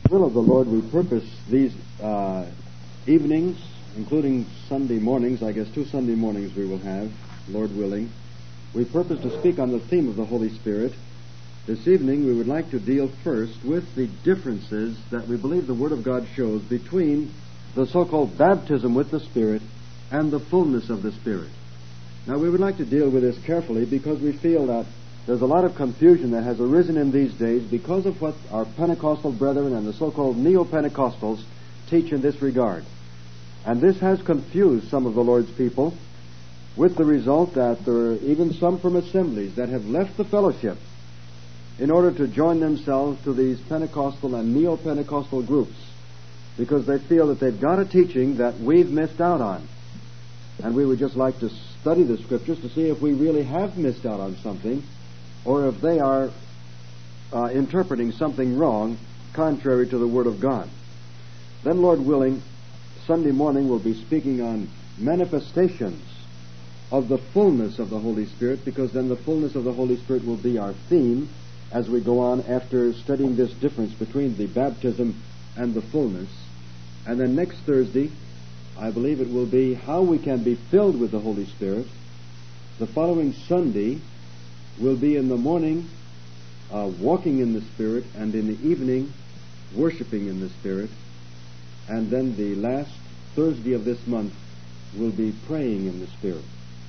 Will of the Lord, we purpose these evenings, including Sunday mornings, I guess 2 Sunday mornings we will have, Lord willing. We purpose to speak on the theme of the Holy Spirit. This evening we would like to deal first with the differences that we believe the Word of God shows between the so-called baptism with the Spirit and the fullness of the Spirit. Now we would like to deal with this carefully because we feel that there's a lot of confusion that has arisen in these days because of what our Pentecostal brethren and the so-called Neo-Pentecostals teach in this regard. And this has confused some of the Lord's people, with the result that there are even some from assemblies that have left the fellowship in order to join themselves to these Pentecostal and Neo-Pentecostal groups, because they feel that they've got a teaching that we've missed out on. And we would just like to study the Scriptures to see if we really have missed out on something, or if they are interpreting something wrong, contrary to the Word of God. Then, Lord willing, Sunday morning we'll be speaking on manifestations of the fullness of the Holy Spirit, because then the fullness of the Holy Spirit will be our theme as we go on after studying this difference between the baptism and the fullness. And then next Thursday, I believe it will be how we can be filled with the Holy Spirit. The following Sunday will be in the morning walking in the Spirit, and in the evening worshiping in the Spirit. And then the last Thursday of this month will be praying in the Spirit.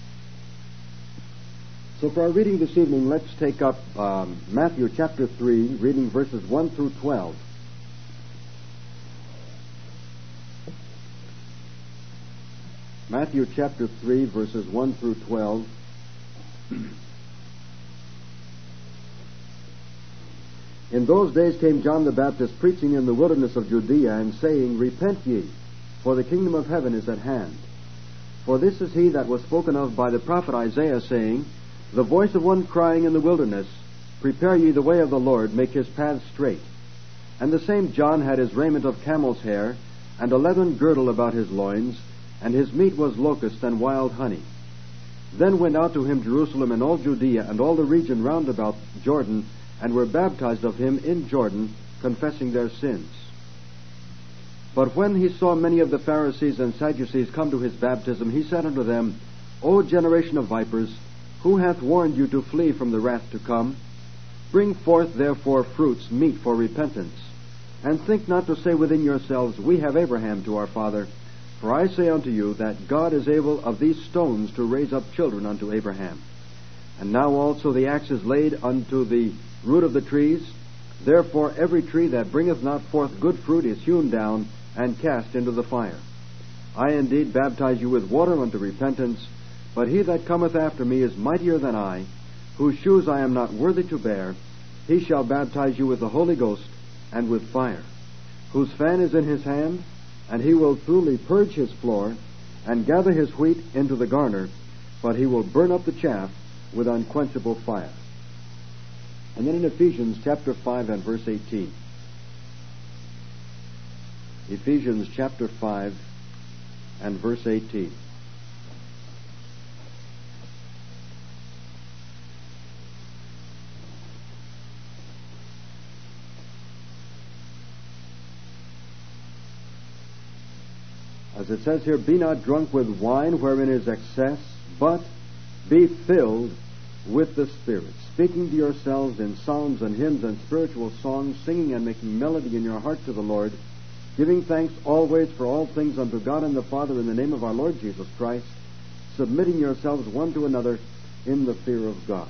So for our reading this evening, let's take up Matthew chapter 3, reading verses 1 through 12. Matthew chapter 3, verses 1 through 12. In those days came John the Baptist preaching in the wilderness of Judea, and saying, Repent ye, for the kingdom of heaven is at hand. For this is he that was spoken of by the prophet Isaiah, saying, The voice of one crying in the wilderness, Prepare ye the way of the Lord, make his paths straight. And the same John had his raiment of camel's hair, and a leathern girdle about his loins, and his meat was locust and wild honey. Then went out to him Jerusalem and all Judea and all the region round about Jordan, and were baptized of him in Jordan, confessing their sins. But when he saw many of the Pharisees and Sadducees come to his baptism, he said unto them, O generation of vipers, who hath warned you to flee from the wrath to come? Bring forth therefore fruits meet for repentance. And think not to say within yourselves, We have Abraham to our father. For I say unto you, that God is able of these stones to raise up children unto Abraham. And now also the axe is laid unto the root of the trees. Therefore every tree that bringeth not forth good fruit is hewn down, and cast into the fire. I indeed baptize you with water unto repentance, but he that cometh after me is mightier than I, whose shoes I am not worthy to bear. He shall baptize you with the Holy Ghost and with fire, whose fan is in his hand, and he will truly purge his floor, and gather his wheat into the garner, but he will burn up the chaff with unquenchable fire. And then in Ephesians chapter 5 and verse 18. Ephesians chapter 5 and verse 18. As it says here, Be not drunk with wine wherein is excess, but be filled with the Spirit, speaking to yourselves in psalms and hymns and spiritual songs, singing and making melody in your heart to the Lord, giving thanks always for all things unto God and the Father in the name of our Lord Jesus Christ, submitting yourselves one to another in the fear of God.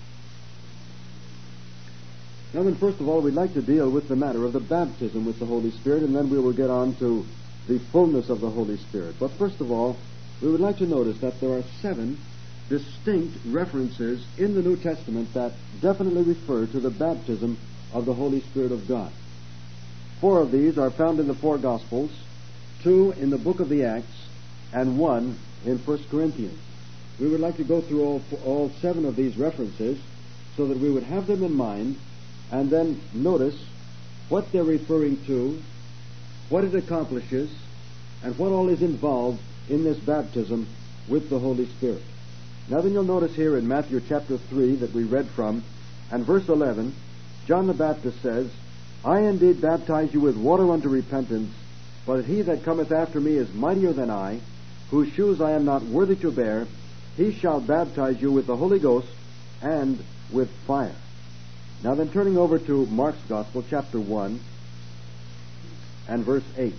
Now then, first of all, we'd like to deal with the matter of the baptism with the Holy Spirit, and then we will get on to the fullness of the Holy Spirit. But first of all, we would like to notice that there are 7 distinct references in the New Testament that definitely refer to the baptism of the Holy Spirit of God. 4 of these are found in the 4 Gospels, 2 in the book of the Acts, and 1 in 1 Corinthians. We would like to go through all 7 of these references so that we would have them in mind, and then notice what they're referring to, what it accomplishes, and what all is involved in this baptism with the Holy Spirit. Now then, you'll notice here in Matthew chapter 3 that we read from, and verse 11, John the Baptist says, I indeed baptize you with water unto repentance, but he that cometh after me is mightier than I, whose shoes I am not worthy to bear. He shall baptize you with the Holy Ghost and with fire. Now then, turning over to Mark's Gospel, chapter 1, and verse 8.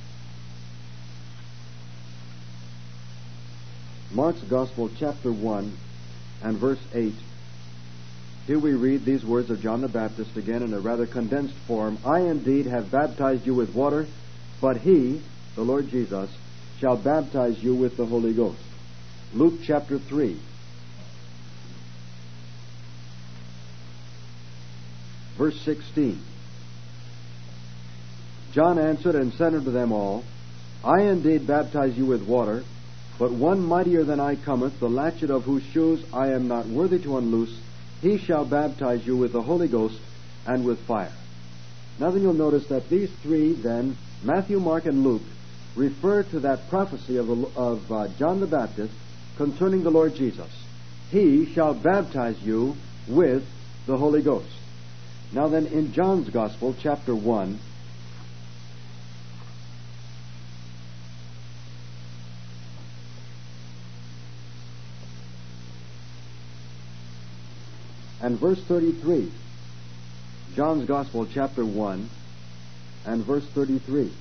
Mark's Gospel, chapter 1, and verse 8. Here we read these words of John the Baptist again in a rather condensed form. I indeed have baptized you with water, but he, the Lord Jesus, shall baptize you with the Holy Ghost. Luke chapter 3. Verse 16. John answered and said unto them all, I indeed baptize you with water, but one mightier than I cometh, the latchet of whose shoes I am not worthy to unloose. He shall baptize you with the Holy Ghost and with fire. Now then, you'll notice that these three, then, Matthew, Mark, and Luke, refer to that prophecy of John the Baptist concerning the Lord Jesus. He shall baptize you with the Holy Ghost. Now then, in John's Gospel, chapter 1, and verse 33. John's Gospel, chapter 1, and verse 33.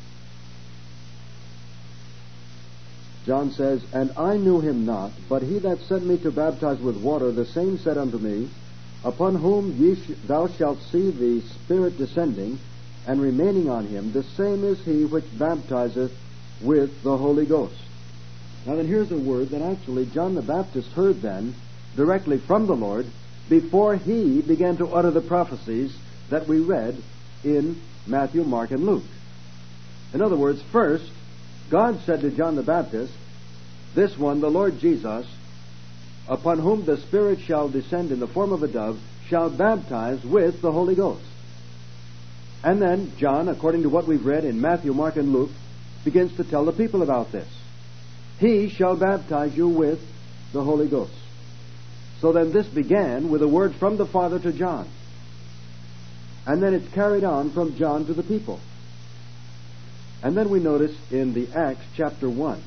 John says, And I knew him not, but he that sent me to baptize with water, the same said unto me, Upon whom thou shalt see the Spirit descending and remaining on him, the same is he which baptizeth with the Holy Ghost. Now then, here's a word that actually John the Baptist heard then directly from the Lord before he began to utter the prophecies that we read in Matthew, Mark, and Luke. In other words, first, God said to John the Baptist, This one, the Lord Jesus, upon whom the Spirit shall descend in the form of a dove, shall baptize with the Holy Ghost. And then John, according to what we've read in Matthew, Mark, and Luke, begins to tell the people about this. He shall baptize you with the Holy Ghost. So then this began with a word from the Father to John. And then it's carried on from John to the people. And then we notice in the Acts chapter 1,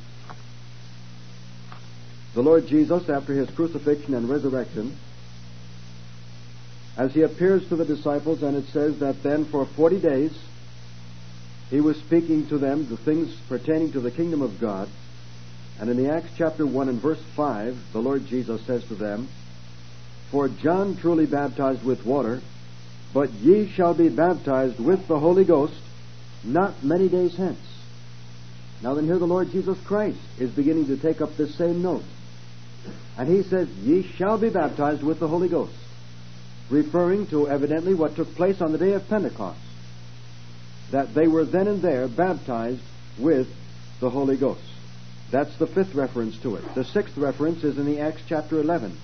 the Lord Jesus, after his crucifixion and resurrection, as he appears to the disciples, and it says that then for 40 days he was speaking to them the things pertaining to the kingdom of God. And in the Acts chapter 1 and verse 5, the Lord Jesus says to them, For John truly baptized with water, but ye shall be baptized with the Holy Ghost not many days hence. Now then, here the Lord Jesus Christ is beginning to take up this same note. And he says, Ye shall be baptized with the Holy Ghost, referring to evidently what took place on the day of Pentecost, that they were then and there baptized with the Holy Ghost. That's the fifth reference to it. The sixth reference is in the Acts chapter 11.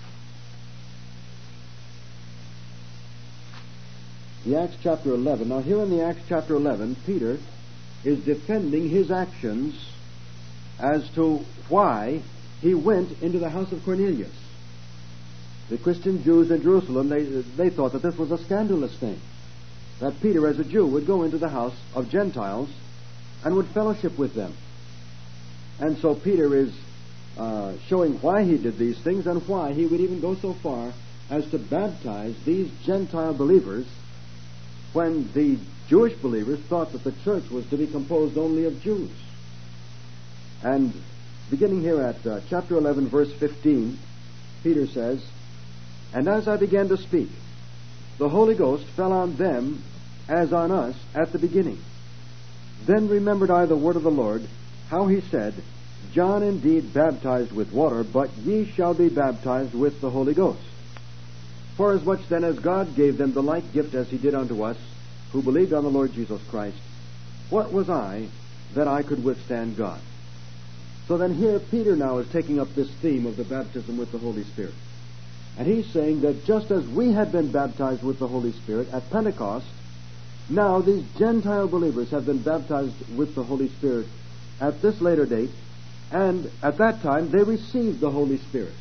The Acts chapter 11. Now here in the Acts chapter 11, Peter is defending his actions as to why he went into the house of Cornelius. The Christian Jews in Jerusalem, they thought that this was a scandalous thing, that Peter as a Jew would go into the house of Gentiles and would fellowship with them. And so Peter is showing why he did these things and why he would even go so far as to baptize these Gentile believers when the Jewish believers thought that the church was to be composed only of Jews. And beginning here at chapter 11, verse 15, Peter says, And as I began to speak, the Holy Ghost fell on them as on us at the beginning. Then remembered I the word of the Lord, how he said, John indeed baptized with water, but ye shall be baptized with the Holy Ghost. Forasmuch then as God gave them the like gift as he did unto us, who believed on the Lord Jesus Christ, what was I that I could withstand God? So then here Peter now is taking up this theme of the baptism with the Holy Spirit. And he's saying that just as we had been baptized with the Holy Spirit at Pentecost, now these Gentile believers have been baptized with the Holy Spirit at this later date, and at that time they received the Holy Spirit.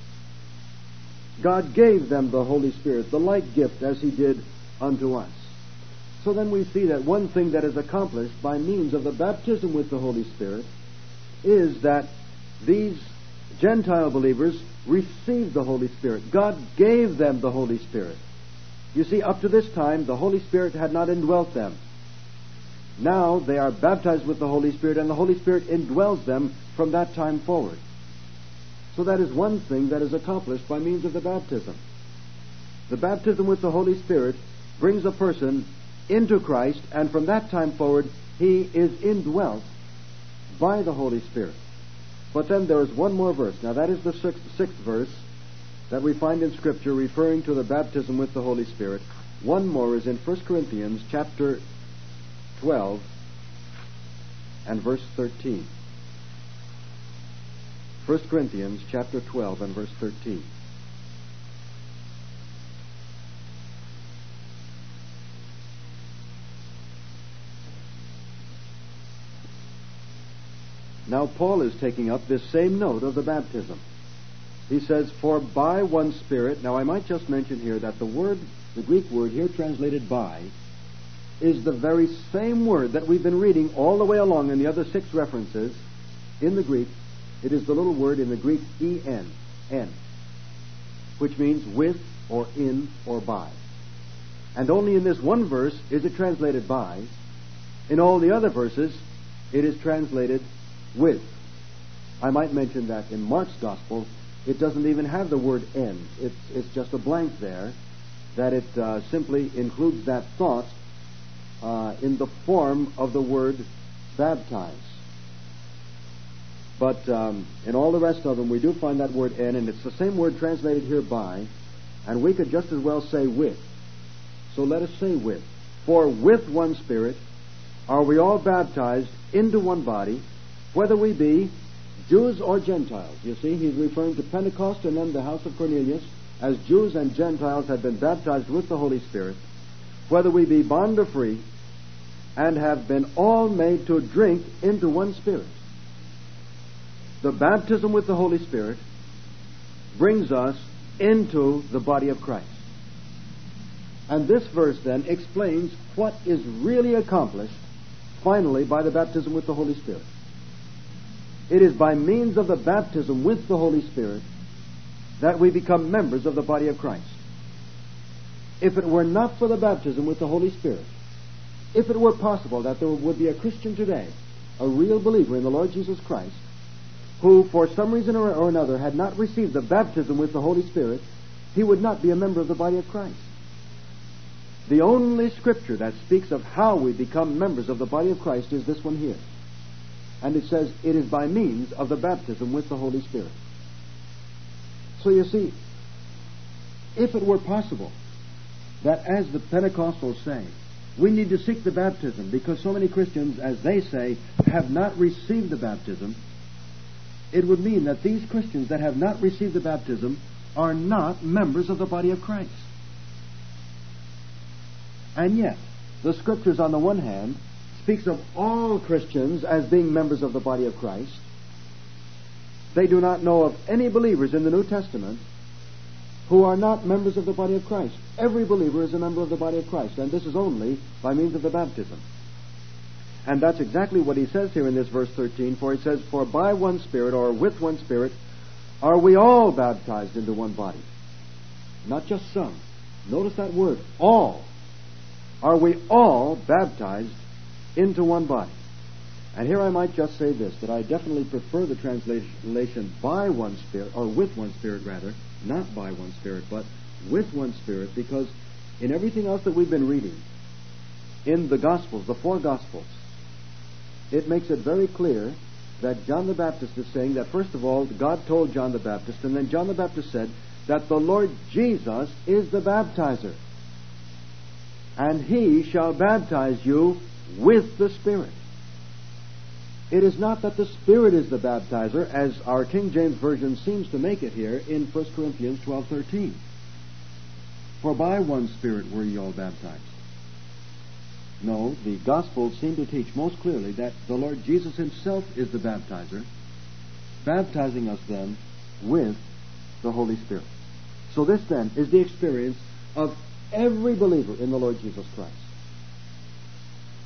God gave them the Holy Spirit, the like gift as he did unto us. So then we see that one thing that is accomplished by means of the baptism with the Holy Spirit is that these Gentile believers received the Holy Spirit. God gave them the Holy Spirit. You see, up to this time, the Holy Spirit had not indwelt them. Now they are baptized with the Holy Spirit, and the Holy Spirit indwells them from that time forward. So that is one thing that is accomplished by means of the baptism. The baptism with the Holy Spirit brings a person into Christ, and from that time forward, he is indwelt by the Holy Spirit. But then there is one more verse. Now that is the sixth verse that we find in Scripture referring to the baptism with the Holy Spirit. One more is in 1 Corinthians chapter 12 and verse 13. 1 Corinthians chapter 12 and verse 13. Now Paul is taking up this same note of the baptism. He says, "For by one Spirit..." Now I might just mention here that the Greek word here translated by, is the very same word that we've been reading all the way along in the other 6 references in the Greek. It is the little word in the Greek en, which means with or in or by. And only in this one verse is it translated by. In all the other verses, it is translated with. I might mention that in Mark's Gospel, it doesn't even have the word en. It's just a blank there, that it simply includes that thought in the form of the word baptize. But in all the rest of them, we do find that word en, and it's the same word translated here by, and we could just as well say with. So let us say with. For with one Spirit are we all baptized into one body, whether we be Jews or Gentiles. You see, he's referring to Pentecost and then the house of Cornelius, as Jews and Gentiles had been baptized with the Holy Spirit, whether we be bond or free, and have been all made to drink into one Spirit. The baptism with the Holy Spirit brings us into the body of Christ. And this verse then explains what is really accomplished finally by the baptism with the Holy Spirit. It is by means of the baptism with the Holy Spirit that we become members of the body of Christ. If it were not for the baptism with the Holy Spirit, if it were possible that there would be a Christian today, a real believer in the Lord Jesus Christ, who for some reason or another had not received the baptism with the Holy Spirit, he would not be a member of the body of Christ. The only Scripture that speaks of how we become members of the body of Christ is this one here. And it says it is by means of the baptism with the Holy Spirit. So you see, if it were possible that, as the Pentecostals say, we need to seek the baptism because so many Christians, as they say, have not received the baptism, it would mean that these Christians that have not received the baptism are not members of the body of Christ. And yet, the Scriptures on the one hand speaks of all Christians as being members of the body of Christ. They do not know of any believers in the New Testament who are not members of the body of Christ. Every believer is a member of the body of Christ, and this is only by means of the baptism. And that's exactly what he says here in this verse 13, for he says, "For by one Spirit, or with one Spirit, are we all baptized into one body." Not just some. Notice that word, all. Are we all baptized into one body? And here I might just say this, that I definitely prefer the translation by one Spirit, or with one Spirit rather, not by one Spirit, but with one Spirit, because in everything else that we've been reading, in the Gospels, the 4 Gospels, it makes it very clear that John the Baptist is saying that, first of all, God told John the Baptist, and then John the Baptist said that the Lord Jesus is the baptizer, and he shall baptize you with the Spirit. It is not that the Spirit is the baptizer, as our King James Version seems to make it here in 1 Corinthians 12:13. For by one Spirit were ye all baptized. No, the Gospels seem to teach most clearly that the Lord Jesus himself is the baptizer, baptizing us then with the Holy Spirit. So this then is the experience of every believer in the Lord Jesus Christ.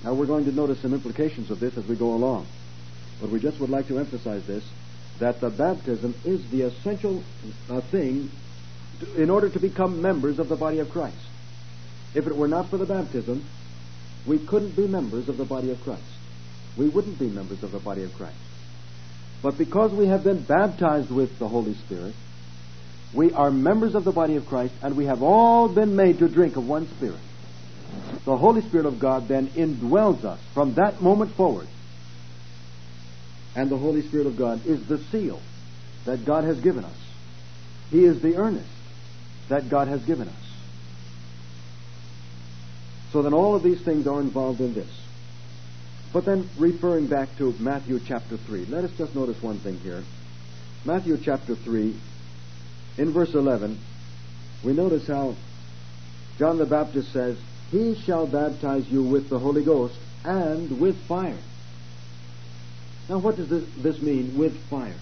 Now, we're going to notice some implications of this as we go along. But we just would like to emphasize this, that the baptism is the essential thing in order to become members of the body of Christ. If it were not for the baptism, we couldn't be members of the body of Christ. We wouldn't be members of the body of Christ. But because we have been baptized with the Holy Spirit, we are members of the body of Christ, and we have all been made to drink of one Spirit. The Holy Spirit of God then indwells us from that moment forward. And the Holy Spirit of God is the seal that God has given us. He is the earnest that God has given us. So then all of these things are involved in this. But then referring back to Matthew chapter 3, let us just notice one thing here. Matthew chapter 3, in verse 11, we notice how John the Baptist says, "He shall baptize you with the Holy Ghost and with fire." Now what does this mean, with fire?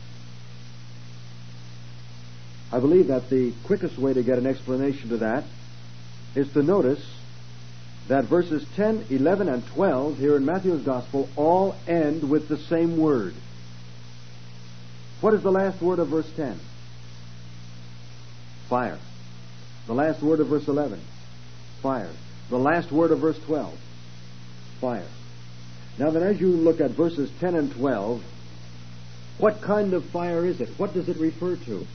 I believe that the quickest way to get an explanation to that is to notice that verses 10, 11, and 12 here in Matthew's Gospel all end with the same word. What is the last word of verse 10? Fire. The last word of verse 11? Fire. The last word of verse 12? Fire. Now then, as you look at verses 10 and 12, what kind of fire is it? What does it refer to?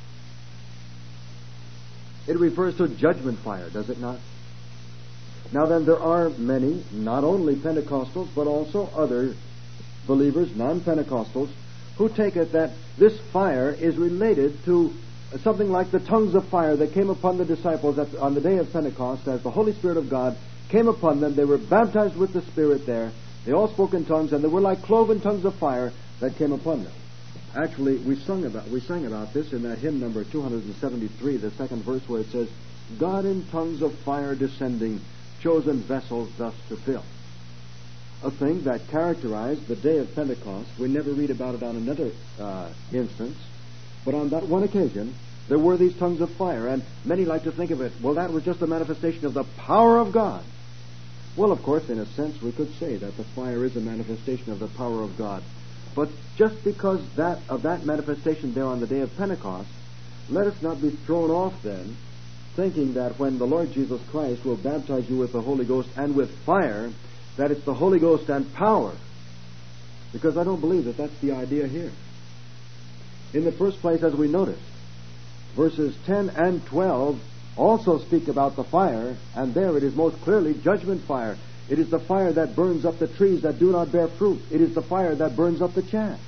It refers to judgment fire, does it not? Now then, there are many, not only Pentecostals, but also other believers, non-Pentecostals, who take it that this fire is related to something like the tongues of fire that came upon the disciples on the day of Pentecost. As the Holy Spirit of God came upon them, they were baptized with the Spirit there. They all spoke in tongues, and they were like cloven tongues of fire that came upon them. Actually, we sang about this in that hymn number 273, the second verse, where it says, "God in tongues of fire descending, chosen vessels thus to fill." A thing that characterized the day of Pentecost. We never read about it on another instance, but on that one occasion, there were these tongues of fire, and many like to think of it, well, that was just a manifestation of the power of God. Well, of course, in a sense, we could say that the fire is a manifestation of the power of God. But just because of that manifestation there on the day of Pentecost, let us not be thrown off then, thinking that when the Lord Jesus Christ will baptize you with the Holy Ghost and with fire, that it's the Holy Ghost and power. Because I don't believe that that's the idea here. In the first place, as we noticed, verses 10 and 12 also speak about the fire, and there it is most clearly judgment fire. It is the fire that burns up the trees that do not bear fruit. It is the fire that burns up the chaff.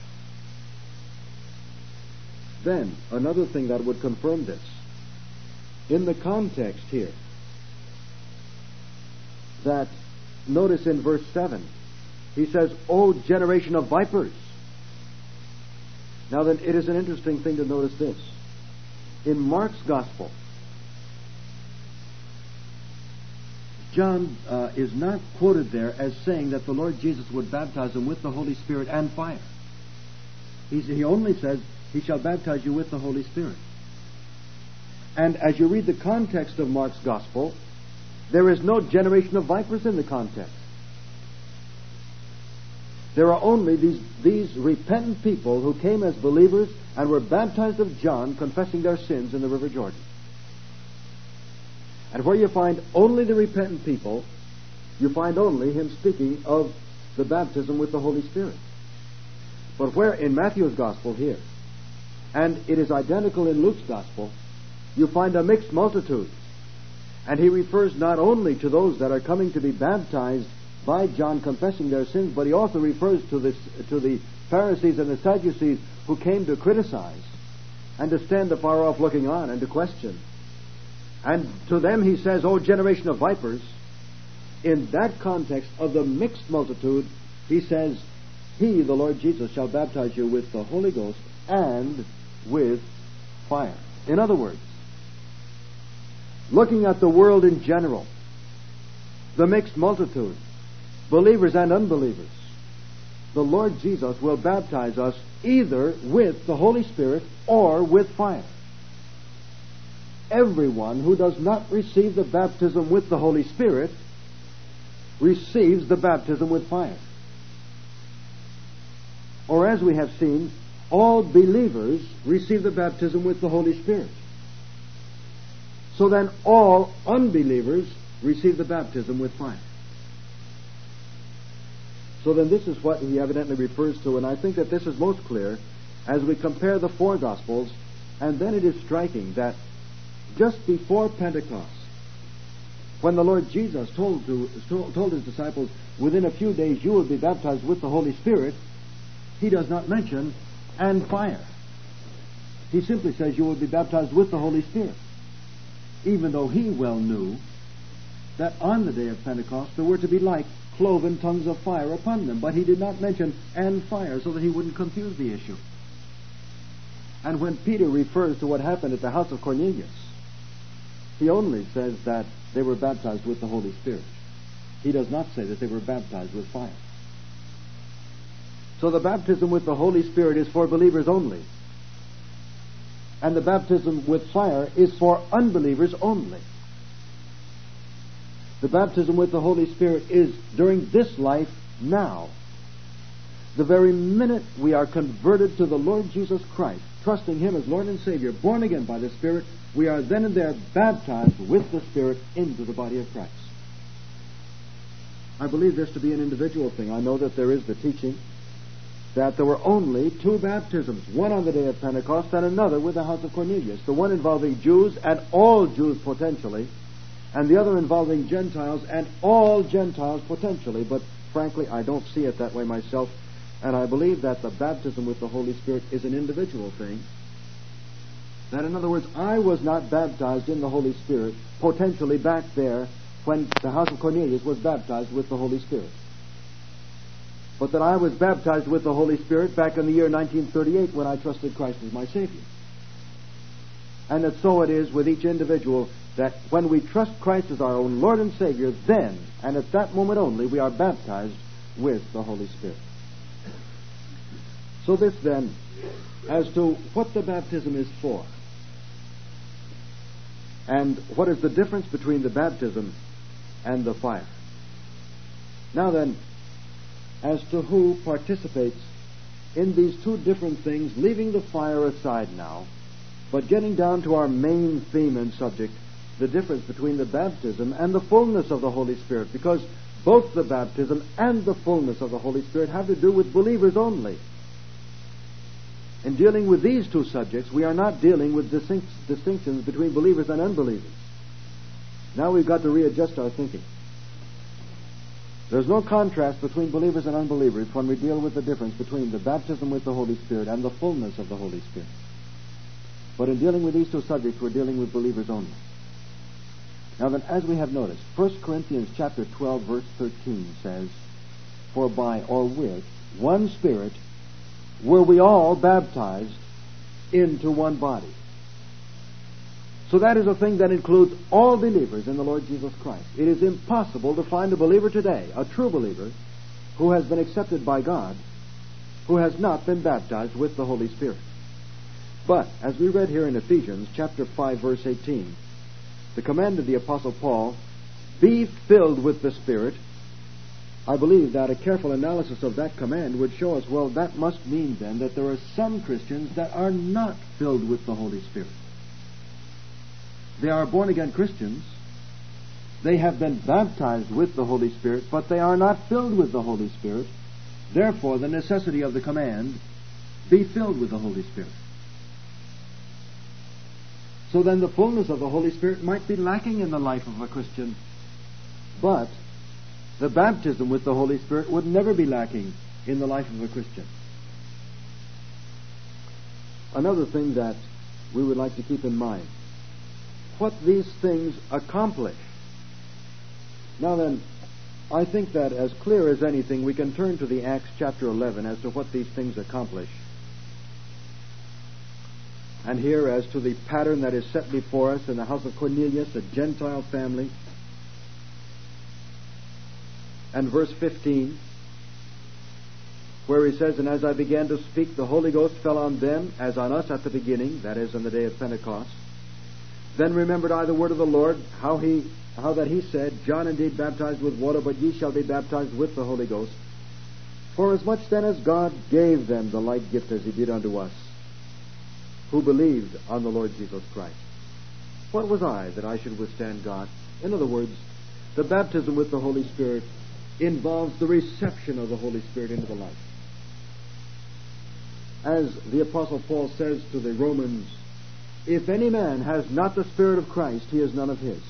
Then, another thing that would confirm this, in the context here, that notice in verse 7, he says, "O generation of vipers." Now then, it is an interesting thing to notice this. In Mark's Gospel, John is not quoted there as saying that the Lord Jesus would baptize him with the Holy Spirit and fire. He only says, "He shall baptize you with the Holy Spirit." And as you read the context of Mark's Gospel, there is no generation of vipers in the context. There are only these repentant people who came as believers and were baptized of John, confessing their sins in the River Jordan. And where you find only the repentant people, you find only him speaking of the baptism with the Holy Spirit. But where in Matthew's Gospel here, and it is identical in Luke's Gospel, you find a mixed multitude. And he refers not only to those that are coming to be baptized by John confessing their sins, but he also refers to the Pharisees and the Sadducees who came to criticize and to stand afar off looking on and to question. And to them he says, "O generation of vipers." In that context of the mixed multitude, he says, "He, the Lord Jesus, shall baptize you with the Holy Ghost and with fire." In other words, looking at the world in general, the mixed multitude, believers and unbelievers, the Lord Jesus will baptize us either with the Holy Spirit or with fire. Everyone who does not receive the baptism with the Holy Spirit receives the baptism with fire. Or as we have seen, all believers receive the baptism with the Holy Spirit. So then all unbelievers receive the baptism with fire. So then this is what he evidently refers to, and I think that this is most clear as we compare the four Gospels, and then it is striking that just before Pentecost, when the Lord Jesus told his disciples, within a few days you will be baptized with the Holy Spirit, he does not mention and fire. He simply says you will be baptized with the Holy Spirit, even though he well knew that on the day of Pentecost there were to be like cloven tongues of fire upon them. But he did not mention and fire so that he wouldn't confuse the issue. And when Peter refers to what happened at the house of Cornelius, he only says that they were baptized with the Holy Spirit. He does not say that they were baptized with fire. So the baptism with the Holy Spirit is for believers only. And the baptism with fire is for unbelievers only. The baptism with the Holy Spirit is during this life now. The very minute we are converted to the Lord Jesus Christ, trusting Him as Lord and Savior, born again by the Spirit, we are then and there baptized with the Spirit into the body of Christ. I believe this to be an individual thing. I know that there is the teaching that there were only two baptisms, one on the day of Pentecost and another with the house of Cornelius, the one involving Jews and all Jews potentially, and the other involving Gentiles and all Gentiles potentially. But frankly, I don't see it that way myself, and I believe that the baptism with the Holy Spirit is an individual thing. That, in other words, I was not baptized in the Holy Spirit potentially back there when the house of Cornelius was baptized with the Holy Spirit, but that I was baptized with the Holy Spirit back in the year 1938 when I trusted Christ as my Savior. And that so it is with each individual, that when we trust Christ as our own Lord and Savior, then, and at that moment only, we are baptized with the Holy Spirit. So this then, as to what the baptism is for, and what is the difference between the baptism and the fire. Now then, as to who participates in these two different things, leaving the fire aside now, but getting down to our main theme and subject, the difference between the baptism and the fullness of the Holy Spirit, because both the baptism and the fullness of the Holy Spirit have to do with believers only. In dealing with these two subjects, we are not dealing with distinctions between believers and unbelievers. Now we've got to readjust our thinking. There's no contrast between believers and unbelievers when we deal with the difference between the baptism with the Holy Spirit and the fullness of the Holy Spirit. But in dealing with these two subjects, we're dealing with believers only. Now then, as we have noticed, 1 Corinthians chapter 12, verse 13 says, "For by or with one Spirit were we all baptized into one body." So that is a thing that includes all believers in the Lord Jesus Christ. It is impossible to find a believer today, a true believer, who has been accepted by God, who has not been baptized with the Holy Spirit. But, as we read here in Ephesians chapter 5, verse 18, the command of the Apostle Paul, "Be filled with the Spirit," I believe that a careful analysis of that command would show us, well, that must mean then that there are some Christians that are not filled with the Holy Spirit. They are born-again Christians. They have been baptized with the Holy Spirit, but they are not filled with the Holy Spirit. Therefore, the necessity of the command, "Be filled with the Holy Spirit." So then the fullness of the Holy Spirit might be lacking in the life of a Christian, but the baptism with the Holy Spirit would never be lacking in the life of a Christian. Another thing that we would like to keep in mind, what these things accomplish. Now then, I think that as clear as anything, we can turn to the Acts chapter 11 as to what these things accomplish. And here, as to the pattern that is set before us in the house of Cornelius, a Gentile family. And verse 15, where he says, "And as I began to speak, the Holy Ghost fell on them as on us at the beginning," that is, on the day of Pentecost. "Then remembered I the word of the Lord, how he how that he said, John indeed baptized with water, but ye shall be baptized with the Holy Ghost. Forasmuch then as God gave them the like gift as he did unto us, who believed on the Lord Jesus Christ. What was I that I should withstand God? In other words, the baptism with the Holy Spirit involves the reception of the Holy Spirit into the life. As the Apostle Paul says to the Romans, if any man has not the Spirit of Christ, he is none of his.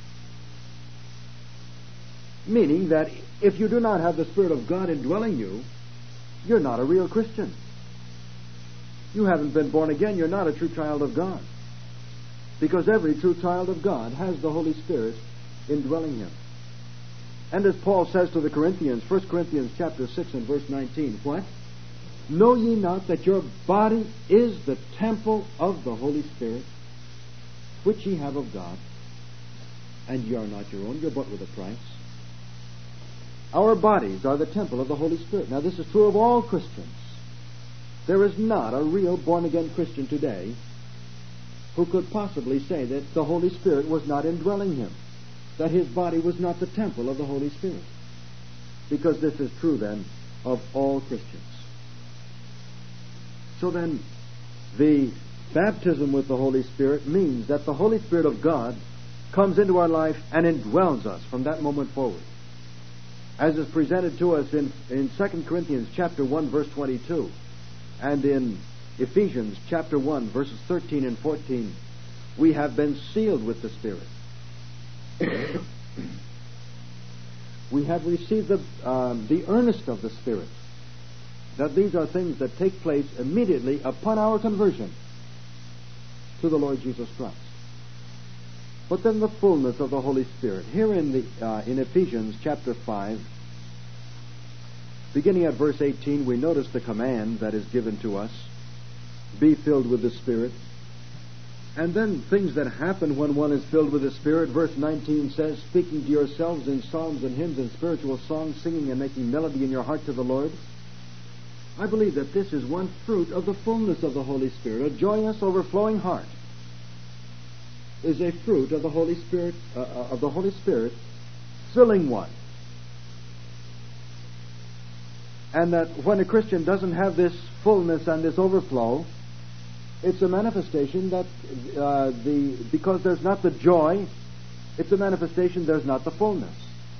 Meaning that if you do not have the Spirit of God indwelling you, you're not a real Christian. You haven't been born again. You're not a true child of God. Because every true child of God has the Holy Spirit indwelling him. And as Paul says to the Corinthians, 1 Corinthians chapter 6 and verse 19, what? Know ye not that your body is the temple of the Holy Spirit, which ye have of God, and ye are not your own, you're bought with a price. Our bodies are the temple of the Holy Spirit. Now this is true of all Christians. There is not a real born-again Christian today who could possibly say that the Holy Spirit was not indwelling him, that his body was not the temple of the Holy Spirit. Because this is true then of all Christians. So then, the baptism with the Holy Spirit means that the Holy Spirit of God comes into our life and indwells us from that moment forward. As is presented to us in 2 Corinthians chapter 1 verse 22 and in Ephesians chapter 1 verses 13 and 14, we have been sealed with the Spirit. We have received the earnest of the Spirit. That these are things that take place immediately upon our conversion to the Lord Jesus Christ. But then the fullness of the Holy Spirit. Here in Ephesians chapter 5, beginning at verse 18, we notice the command that is given to us. Be filled with the Spirit. And then things that happen when one is filled with the Spirit. Verse 19 says, speaking to yourselves in psalms and hymns and spiritual songs, singing and making melody in your heart to the Lord. I believe that this is one fruit of the fullness of the Holy Spirit. A joyous, overflowing heart is a fruit of the Holy Spirit, filling one. And that when a Christian doesn't have this fullness and this overflow, it's a manifestation that because there's not the joy, it's a manifestation there's not the fullness.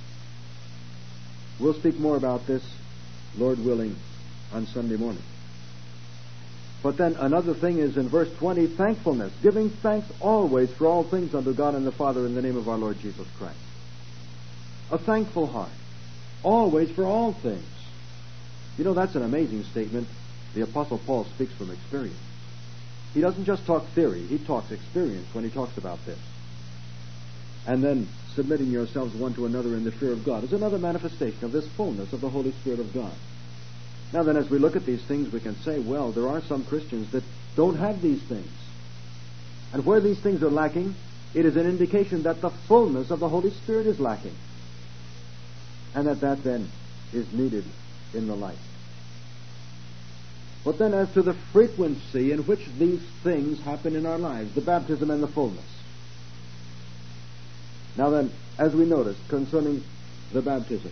We'll speak more about this, Lord willing, on Sunday morning. But then another thing is in verse 20, thankfulness, giving thanks always for all things unto God and the Father in the name of our Lord Jesus Christ. A thankful heart, always for all things. You know, that's an amazing statement. The Apostle Paul speaks from experience. He doesn't just talk theory, he talks experience when he talks about this. And then submitting yourselves one to another in the fear of God is another manifestation of this fullness of the Holy Spirit of God. Now then, as we look at these things, we can say, well, there are some Christians that don't have these things. And where these things are lacking, it is an indication that the fullness of the Holy Spirit is lacking. And that then is needed in the life. But then as to the frequency in which these things happen in our lives, the baptism and the fullness. Now then, as we notice concerning the baptism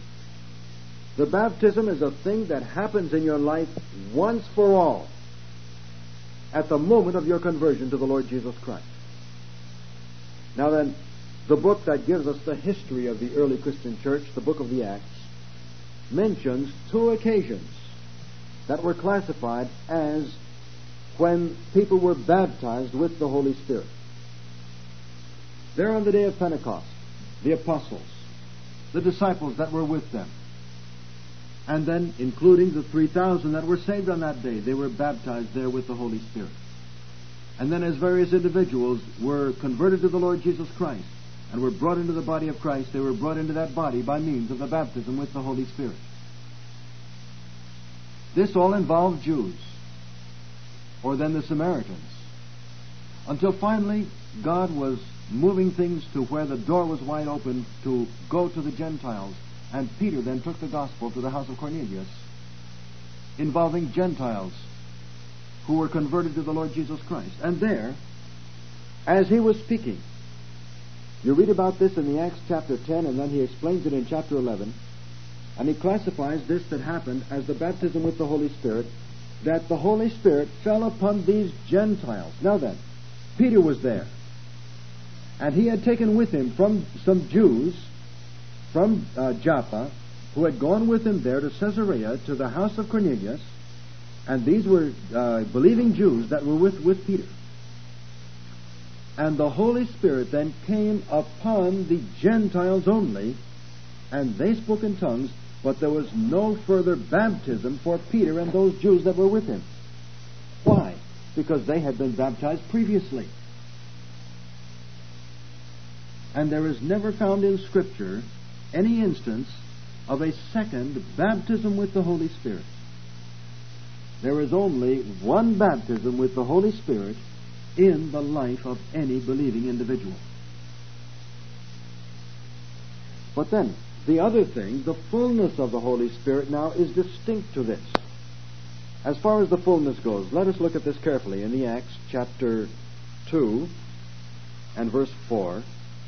is a thing that happens in your life once for all at the moment of your conversion to the Lord Jesus Christ. Now then, the book that gives us the history of the early Christian church, the book of the Acts, mentions two occasions that were classified as when people were baptized with the Holy Spirit. There on the day of Pentecost, the apostles, the disciples that were with them, and then including the 3,000 that were saved on that day, they were baptized there with the Holy Spirit. And then as various individuals were converted to the Lord Jesus Christ and were brought into the body of Christ, they were brought into that body by means of the baptism with the Holy Spirit. This all involved Jews, or then the Samaritans, until finally God was moving things to where the door was wide open to go to the Gentiles. And Peter then took the gospel to the house of Cornelius, involving Gentiles who were converted to the Lord Jesus Christ. And there, as he was speaking, You read about this in the Acts chapter 10, and then he explains it in chapter 11. And he classifies this that happened as the baptism with the Holy Spirit, that the Holy Spirit fell upon these Gentiles. Now then, Peter was there. And he had taken with him from some Jews from Joppa, who had gone with him there to Caesarea, to the house of Cornelius. And these were believing Jews that were with Peter. And the Holy Spirit then came upon the Gentiles only, and they spoke in tongues, but there was no further baptism for Peter and those Jews that were with him. Why? Because they had been baptized previously. And there is never found in Scripture any instance of a second baptism with the Holy Spirit. There is only one baptism with the Holy Spirit in the life of any believing individual. But then, the other thing, the fullness of the Holy Spirit now is distinct to this. As far as the fullness goes, let us look at this carefully in the Acts chapter 2 and verse 4.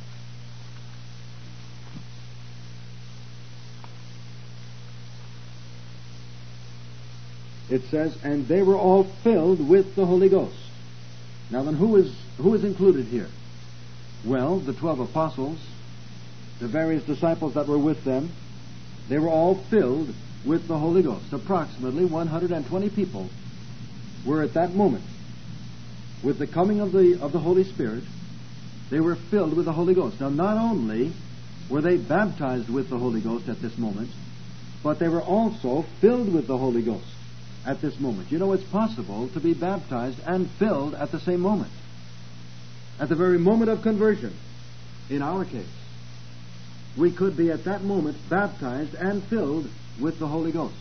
It says, and they were all filled with the Holy Ghost. Now then, who is included here? Well, the 12 apostles, the various disciples that were with them, they were all filled with the Holy Ghost. Approximately 120 people were at that moment, with the coming of the Holy Spirit, they were filled with the Holy Ghost. Now, not only were they baptized with the Holy Ghost at this moment, but they were also filled with the Holy Ghost at this moment. You know, it's possible to be baptized and filled at the same moment. At the very moment of conversion, in our case, we could be at that moment baptized and filled with the Holy Ghost.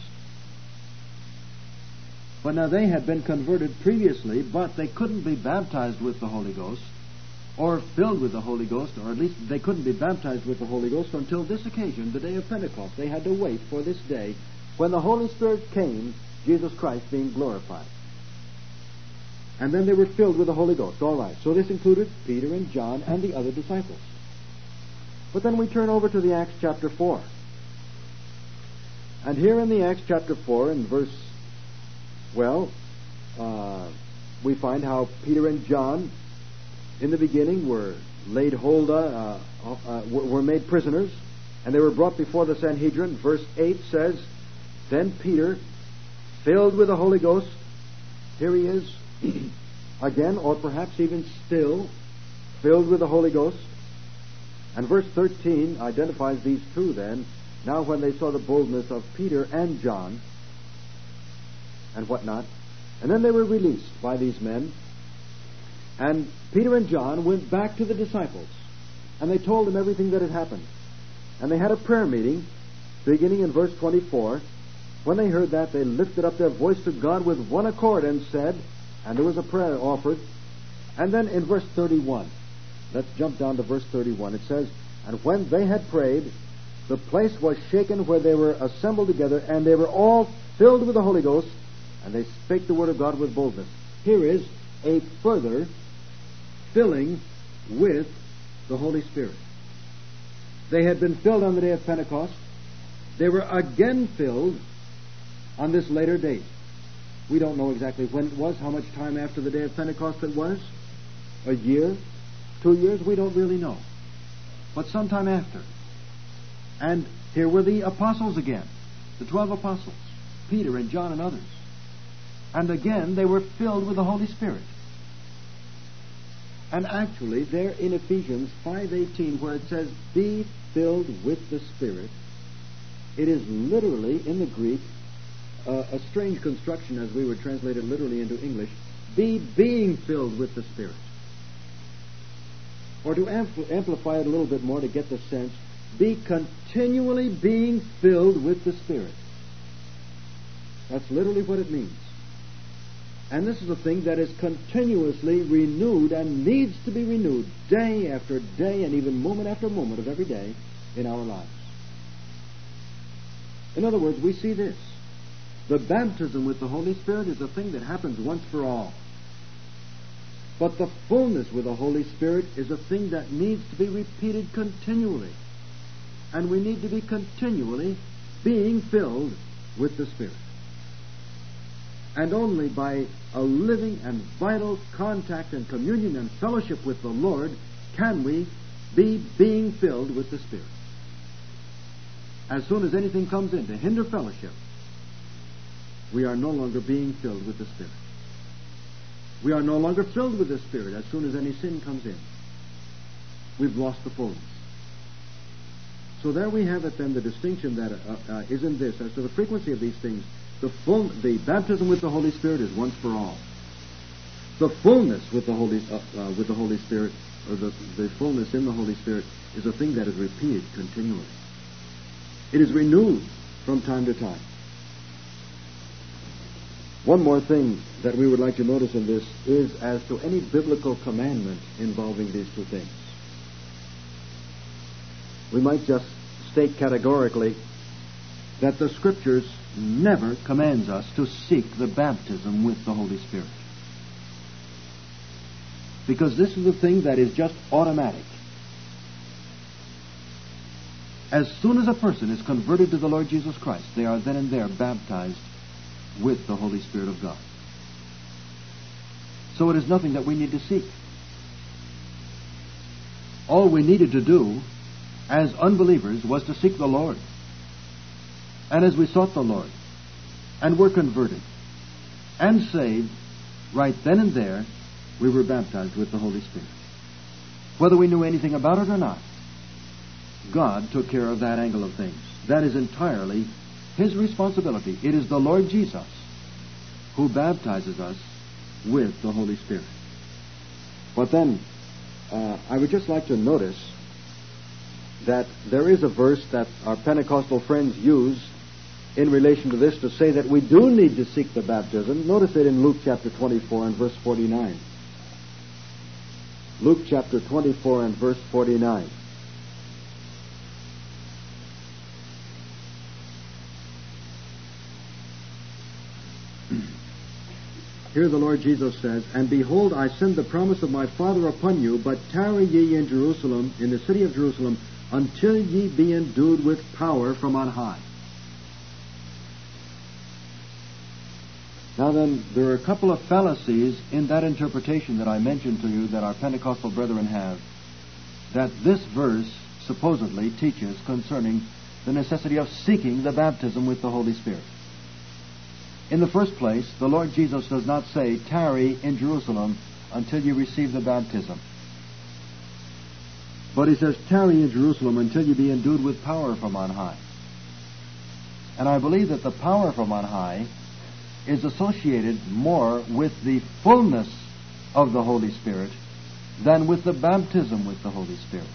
But now they had been converted previously, but they couldn't be baptized with the Holy Ghost or filled with the Holy Ghost, or at least they couldn't be baptized with the Holy Ghost until this occasion, the day of Pentecost. They had to wait for this day when the Holy Spirit came, Jesus Christ being glorified. And then they were filled with the Holy Ghost. All right, so this included Peter and John and the other disciples. But then we turn over to the Acts chapter 4. And here in the Acts chapter 4, in verse, we find how Peter and John, in the beginning, were laid hold of, were made prisoners, and they were brought before the Sanhedrin. Verse 8 says, then Peter, filled with the Holy Ghost, here he is again, or perhaps even still, filled with the Holy Ghost. And verse 13 identifies these two then. Now when they saw the boldness of Peter and John, and whatnot, and then they were released by these men, and Peter and John went back to the disciples, and they told them everything that had happened. And they had a prayer meeting, beginning in verse 24. When they heard that, they lifted up their voice to God with one accord and said, and there was a prayer offered. And then in verse 31, let's jump down to verse 31. It says, and when they had prayed, the place was shaken where they were assembled together, and they were all filled with the Holy Ghost, and they spake the word of God with boldness. Here is a further filling with the Holy Spirit. They had been filled on the day of Pentecost. They were again filled on this later date. We don't know exactly when it was, how much time after the day of Pentecost it was. A year? 2 years? We don't really know. But sometime after. And here were the apostles again. The 12 apostles. Peter and John and others. And again they were filled with the Holy Spirit. And actually there in Ephesians 5:18, where it says, be filled with the Spirit, it is literally in the Greek a strange construction, as we would translate it literally into English, be being filled with the Spirit. Or to amplify it a little bit more to get the sense, be continually being filled with the Spirit. That's literally what it means. And this is a thing that is continuously renewed and needs to be renewed day after day and even moment after moment of every day in our lives. In other words, we see this. The baptism with the Holy Spirit is a thing that happens once for all. But the fullness with the Holy Spirit is a thing that needs to be repeated continually. And we need to be continually being filled with the Spirit. And only by a living and vital contact and communion and fellowship with the Lord can we be being filled with the Spirit. As soon as anything comes in to hinder fellowship, we are no longer being filled with the Spirit. We are no longer filled with the Spirit as soon as any sin comes in. We've lost the fullness. So there we have it then, the distinction that is in this. As to the frequency of these things, the baptism with the Holy Spirit is once for all. The fullness with the Holy Spirit, or the fullness in the Holy Spirit, is a thing that is repeated continually. It is renewed from time to time. One more thing that we would like to notice in this is as to any biblical commandment involving these two things. We might just state categorically that the Scriptures never commands us to seek the baptism with the Holy Spirit. Because this is a thing that is just automatic. As soon as a person is converted to the Lord Jesus Christ, they are then and there baptized with the Holy Spirit of God. So it is nothing that we need to seek. All we needed to do as unbelievers was to seek the Lord. And as we sought the Lord and were converted and saved, right then and there, we were baptized with the Holy Spirit. Whether we knew anything about it or not, God took care of that angle of things. That is entirely His responsibility. It is the Lord Jesus who baptizes us with the Holy Spirit. But then, I would just like to notice that there is a verse that our Pentecostal friends use in relation to this to say that we do need to seek the baptism. Notice it in Luke chapter 24 and verse 49. Luke chapter 24 and verse 49. Here the Lord Jesus says, "And behold, I send the promise of my Father upon you, but tarry ye in Jerusalem, in the city of Jerusalem, until ye be endued with power from on high." Now then, there are a couple of fallacies in that interpretation that I mentioned to you that our Pentecostal brethren have, that this verse supposedly teaches concerning the necessity of seeking the baptism with the Holy Spirit. In the first place, the Lord Jesus does not say, "Tarry in Jerusalem until you receive the baptism." But He says, "Tarry in Jerusalem until you be endued with power from on high." And I believe that the power from on high is associated more with the fullness of the Holy Spirit than with the baptism with the Holy Spirit.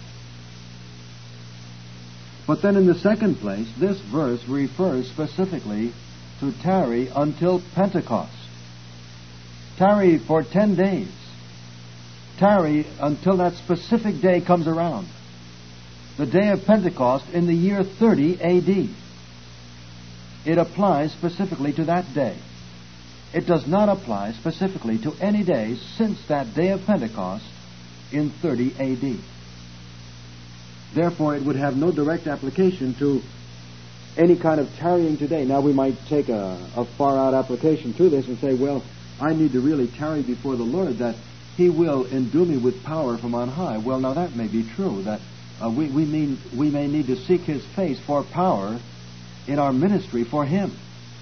But then in the second place, this verse refers specifically to tarry until Pentecost. Tarry for 10 days. Tarry until that specific day comes around. The day of Pentecost in the year 30 A.D. It applies specifically to that day. It does not apply specifically to any day since that day of Pentecost in 30 A.D. Therefore, it would have no direct application to any kind of tarrying today. Now, we might take a far-out application to this and say, well, I need to really tarry before the Lord that He will endue me with power from on high. Well, now that may be true, that we may need to seek His face for power in our ministry for Him.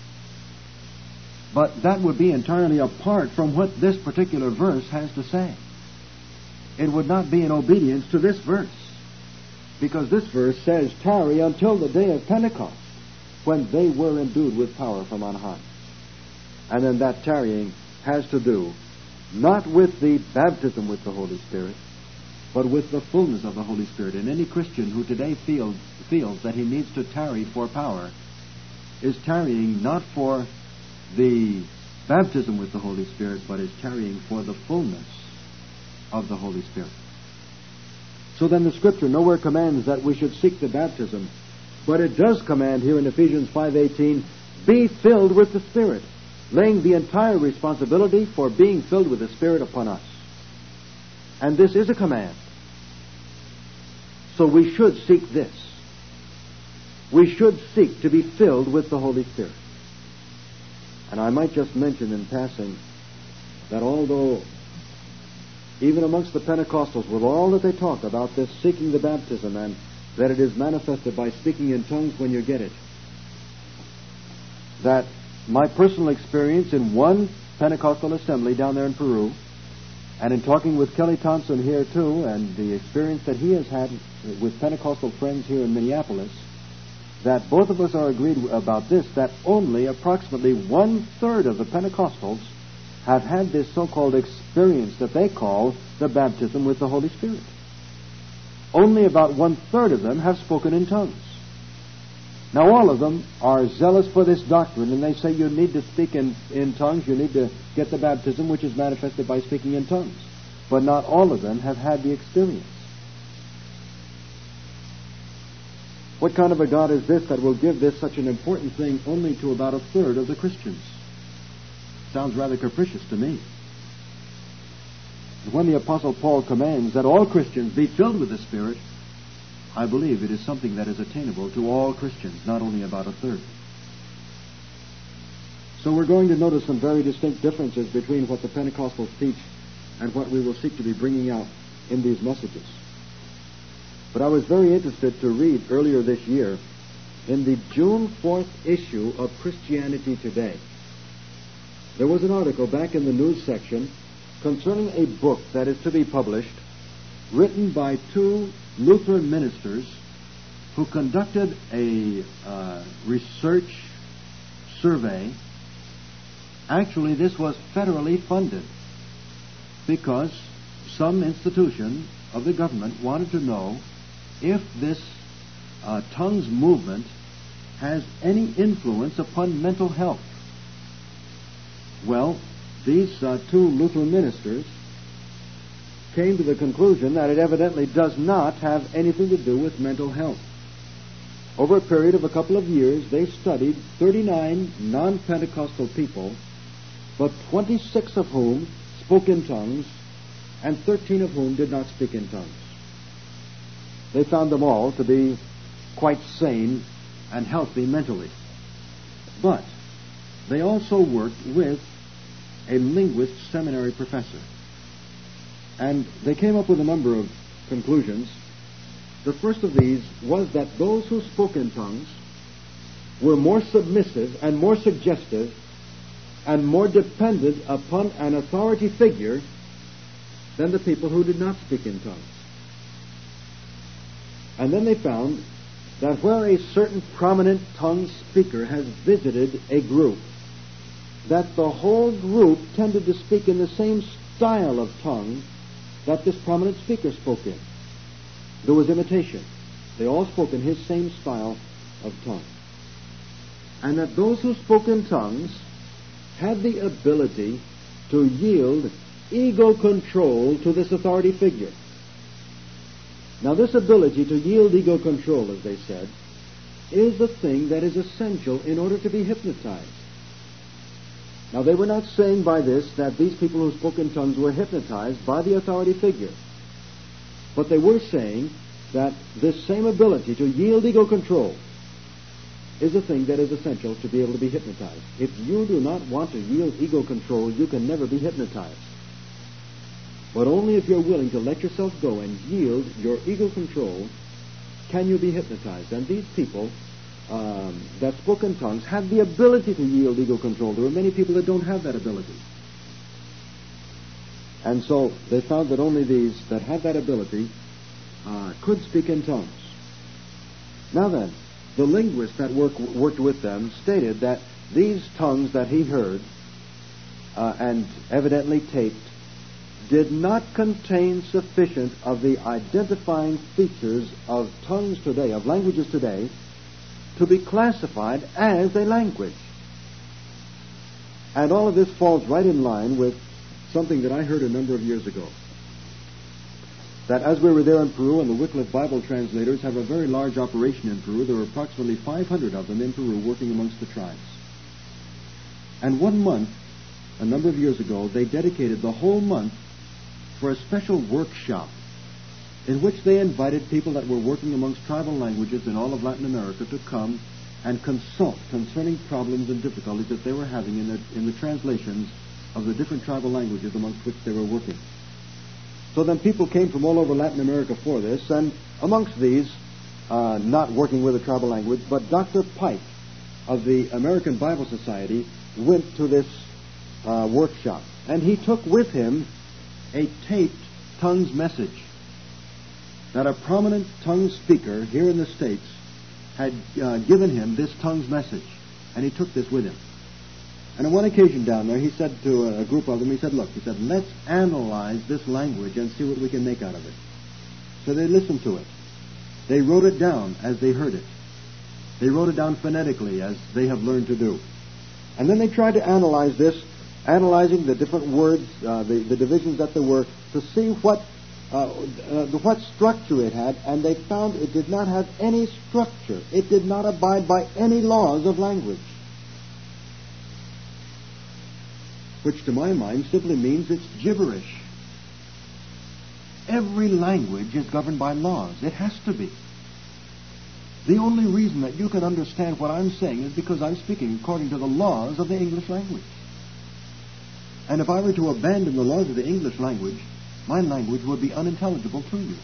But that would be entirely apart from what this particular verse has to say. It would not be in obedience to this verse, because this verse says, "Tarry until the day of Pentecost, when they were endued with power from on high." And then that tarrying has to do not with the baptism with the Holy Spirit, but with the fullness of the Holy Spirit. And any Christian who today feels that he needs to tarry for power is tarrying not for the baptism with the Holy Spirit, but is tarrying for the fullness of the Holy Spirit. So then the Scripture nowhere commands that we should seek the baptism, but it does command here in Ephesians 5:18, "Be filled with the Spirit," laying the entire responsibility for being filled with the Spirit upon us. And this is a command. So we should seek this. We should seek to be filled with the Holy Spirit. And I might just mention in passing that although even amongst the Pentecostals, with all that they talk about this seeking the baptism and that it is manifested by speaking in tongues when you get it, that my personal experience in one Pentecostal assembly down there in Peru, and in talking with Kelly Thompson here too, and the experience that he has had with Pentecostal friends here in Minneapolis, that both of us are agreed about this, that only approximately 1/3 of the Pentecostals have had this so-called experience that they call the baptism with the Holy Spirit. Only about 1/3 of them have spoken in tongues. Now all of them are zealous for this doctrine, and they say you need to speak in tongues, you need to get the baptism which is manifested by speaking in tongues. But not all of them have had the experience. What kind of a God is this that will give this such an important thing only to about 1/3 of the Christians? Sounds rather capricious to me. When the Apostle Paul commands that all Christians be filled with the Spirit, I believe it is something that is attainable to all Christians, not only about 1/3. So we're going to notice some very distinct differences between what the Pentecostals teach and what we will seek to be bringing out in these messages. But I was very interested to read earlier this year in the June 4th issue of Christianity Today. There was an article back in the news section concerning a book that is to be published, written by 2 Lutheran ministers who conducted a research survey. Actually, this was federally funded because some institution of the government wanted to know if this tongues movement has any influence upon mental health. Well, these 2 Lutheran ministers came to the conclusion that it evidently does not have anything to do with mental health. Over a period of a couple of years, they studied 39 non-Pentecostal people, but 26 of whom spoke in tongues, and 13 of whom did not speak in tongues. They found them all to be quite sane and healthy mentally. But they also worked with a linguist seminary professor. And they came up with a number of conclusions. The first of these was that those who spoke in tongues were more submissive and more suggestive and more dependent upon an authority figure than the people who did not speak in tongues. And then they found that where a certain prominent tongue speaker has visited a group, that the whole group tended to speak in the same style of tongue that this prominent speaker spoke in. There was imitation. They all spoke in his same style of tongue. And that those who spoke in tongues had the ability to yield ego control to this authority figure. Now, this ability to yield ego control, as they said, is a thing that is essential in order to be hypnotized. Now, they were not saying by this that these people who spoke in tongues were hypnotized by the authority figure. But they were saying that this same ability to yield ego control is a thing that is essential to be able to be hypnotized. If you do not want to yield ego control, you can never be hypnotized. But only if you're willing to let yourself go and yield your ego control can you be hypnotized. And these people that spoke in tongues had the ability to yield ego control. There are many people that don't have that ability. And so they found that only these that had that ability could speak in tongues. Now then, the linguist that worked with them stated that these tongues that he heard and evidently taped did not contain sufficient of the identifying features of tongues today, of languages today, to be classified as a language. And all of this falls right in line with something that I heard a number of years ago. That as we were there in Peru, and the Wycliffe Bible translators have a very large operation in Peru, there were approximately 500 of them in Peru working amongst the tribes. And one month, a number of years ago, they dedicated the whole month for a special workshop in which they invited people that were working amongst tribal languages in all of Latin America to come and consult concerning problems and difficulties that they were having in the translations of the different tribal languages amongst which they were working. So then people came from all over Latin America for this, and amongst these, not working with a tribal language, but Dr. Pike of the American Bible Society went to this workshop, and he took with him a taped tongues message that a prominent tongue speaker here in the States had given him, this tongues message, and he took this with him. And on one occasion down there, he said to a group of them, he said, look, he said, let's analyze this language and see what we can make out of it. So they listened to it. They wrote it down as they heard it. They wrote it down phonetically as they have learned to do. And then they tried to analyze this, analyzing the different words, the divisions that there were, to see what structure it had, and they found it did not have any structure. It did not abide by any laws of language. Which to my mind simply means it's gibberish. Every language is governed by laws. It has to be. The only reason that you can understand what I'm saying is because I'm speaking according to the laws of the English language. And if I were to abandon the laws of the English language, my language would be unintelligible to you.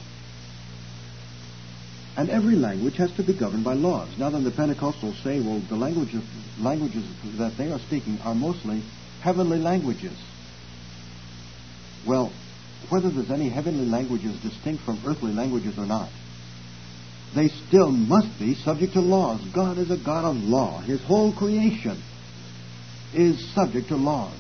And every language has to be governed by laws. Now then, the Pentecostals say, well, the languages that they are speaking are mostly heavenly languages. Well, whether there's any heavenly languages distinct from earthly languages or not, they still must be subject to laws. God is a God of law. His whole creation is subject to laws.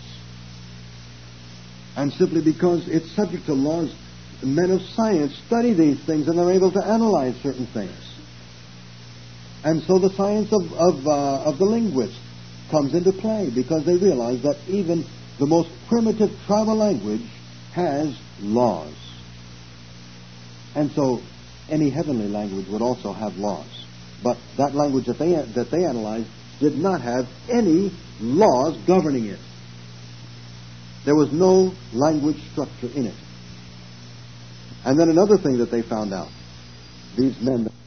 And simply because it's subject to laws, men of science study these things and they're able to analyze certain things. And so the science of the linguist comes into play because they realize that even the most primitive tribal language has laws. And so any heavenly language would also have laws. But that language that they analyzed did not have any laws governing it. There was no language structure in it. And then another thing that they found out, these men